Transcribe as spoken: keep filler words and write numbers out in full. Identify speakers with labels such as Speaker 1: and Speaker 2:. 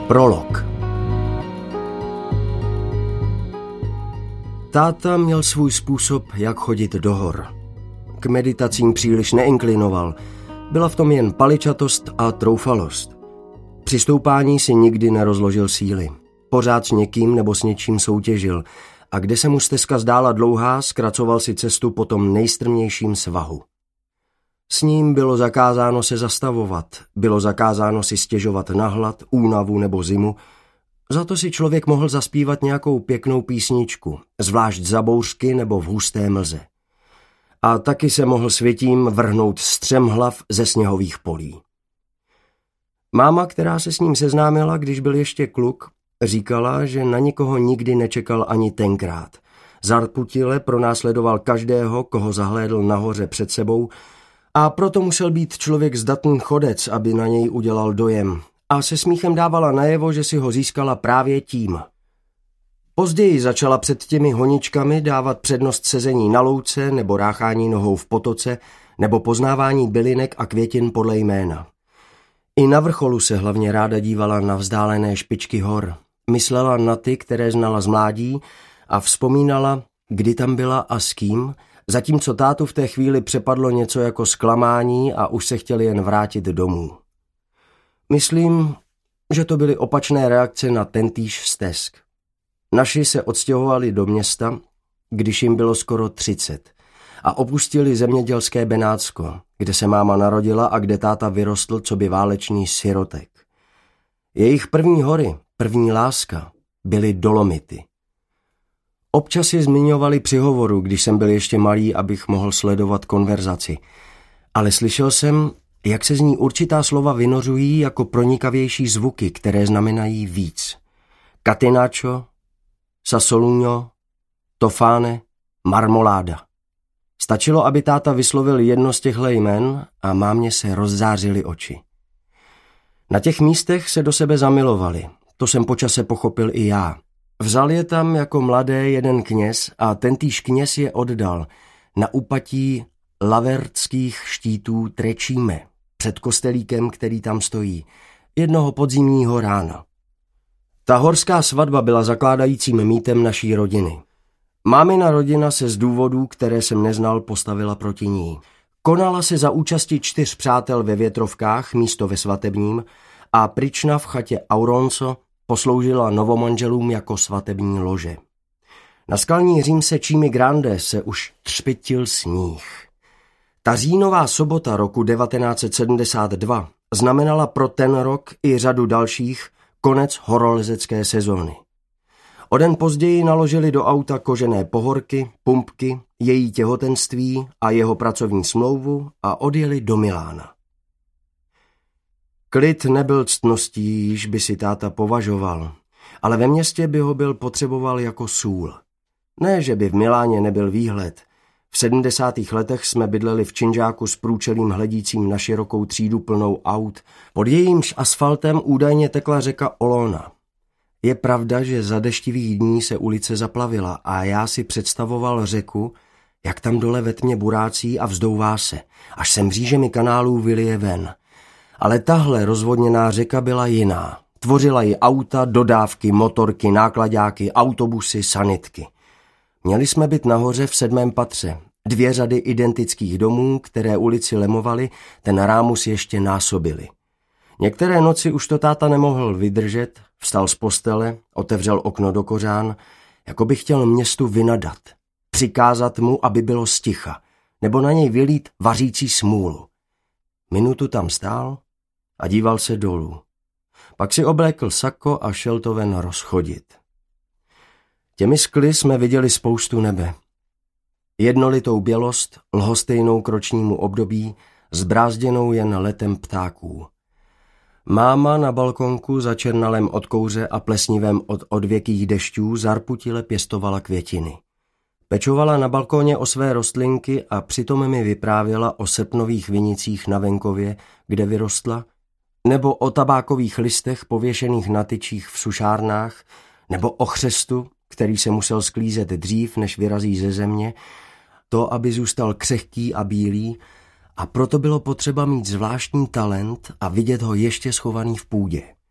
Speaker 1: Prolog. Táta měl svůj způsob, jak chodit do hor. K meditacím příliš neinklinoval, byla v tom jen paličatost a troufalost. Při stoupání si nikdy nerozložil síly. Pořád s někým nebo s něčím soutěžil a kde se mu stezka zdála dlouhá, zkracoval si cestu po tom nejstrmějším svahu. S ním bylo zakázáno se zastavovat, bylo zakázáno si stěžovat na hlad, únavu nebo zimu, za to si člověk mohl zaspívat nějakou pěknou písničku, zvlášť za bouřky nebo v husté mlze. A taky se mohl světím vrhnout střemhlav ze sněhových polí. Máma, která se s ním seznámila, když byl ještě kluk, říkala, že na nikoho nikdy nečekal ani tenkrát. Zarputile pronásledoval každého, koho zahlédl nahoře před sebou, a proto musel být člověk zdatný chodec, aby na něj udělal dojem. A se smíchem dávala najevo, že si ho získala právě tím. Později začala před těmi honičkami dávat přednost sezení na louce nebo ráchání nohou v potoce nebo poznávání bylinek a květin podle jména. I na vrcholu se hlavně ráda dívala na vzdálené špičky hor. Myslela na ty, které znala z mládí a vzpomínala, kdy tam byla a s kým, zatímco tátu v té chvíli přepadlo něco jako zklamání a už se chtěli jen vrátit domů. Myslím, že to byly opačné reakce na tentýž stesk. Naši se odstěhovali do města, když jim bylo skoro třicet a opustili zemědělské Benátsko, kde se máma narodila a kde táta vyrostl coby válečný sirotek. Jejich první hory, první láska, byly Dolomity. Občas je zmiňovali při hovoru, když jsem byl ještě malý, abych mohl sledovat konverzaci. Ale slyšel jsem, jak se z ní určitá slova vynořují jako pronikavější zvuky, které znamenají víc. Catenaccio, Sassolino, Tofane, Marmoláda. Stačilo, aby táta vyslovil jedno z těchto jmen a mámě se rozzářily oči. Na těch místech se do sebe zamilovali, to jsem po čase pochopil i já. Vzal je tam jako mladé jeden kněz a tentýž kněz je oddal na úpatí lavertských štítů Trečíme, před kostelíkem, který tam stojí, jednoho podzimního rána. Ta horská svatba byla zakládajícím mýtem naší rodiny. Mámina rodina se z důvodů, které jsem neznal, postavila proti ní. Konala se za účasti čtyř přátel ve Větrovkách, místo ve svatebním, a pryčna v chatě Auronco posloužila novomanželům jako svatební lože. Na skalní římse Cimi Grande se už třpitil sníh. Ta říjnová sobota roku devatenáct set sedmdesát dva znamenala pro ten rok i řadu dalších konec horolezecké sezóny. O den později naložili do auta kožené pohorky, pumpky, její těhotenství a jeho pracovní smlouvu a odjeli do Milána. Klid nebyl ctností, již by si táta považoval, ale ve městě by ho byl potřeboval jako sůl. Ne, že by v Miláně nebyl výhled. V sedmdesátých letech jsme bydleli v činžáku s průčelím hledícím na širokou třídu plnou aut. Pod jejímž asfaltem údajně tekla řeka Olona. Je pravda, že za deštivých dní se ulice zaplavila a já si představoval řeku, jak tam dole ve tmě burácí a vzdouvá se, až se mřížemi kanálů vylije ven. Ale tahle rozvodněná řeka byla jiná. Tvořila ji auta, dodávky, motorky, náklaďáky, autobusy, sanitky. Měli jsme být nahoře v sedmém patře. Dvě řady identických domů, které ulici lemovaly, ten rámus ještě násobily. Některé noci už to táta nemohl vydržet, vstal z postele, otevřel okno do kořán, jako by chtěl městu vynadat, přikázat mu, aby bylo sticha, nebo na něj vylít vařící smůlu. Minutu tam stál a díval se dolů. Pak si oblékl sako a šel to ven rozchodit. Těmi skly jsme viděli spoustu nebe. Jednolitou bělost, lhostejnou k ročnímu období, zbrázděnou jen letem ptáků. Máma na balkonku za černalem od kouře a plesnivém od odvěkých dešťů zarputile pěstovala květiny. Pečovala na balkóně o své rostlinky a přitom mi vyprávěla o srpnových vinicích na venkově, kde vyrostla, nebo o tabákových listech pověšených na tyčích v sušárnách, nebo o chřestu, který se musel sklízet dřív, než vyrazí ze země, to, aby zůstal křehký a bílý, a proto bylo potřeba mít zvláštní talent a vidět ho ještě schovaný v půdě.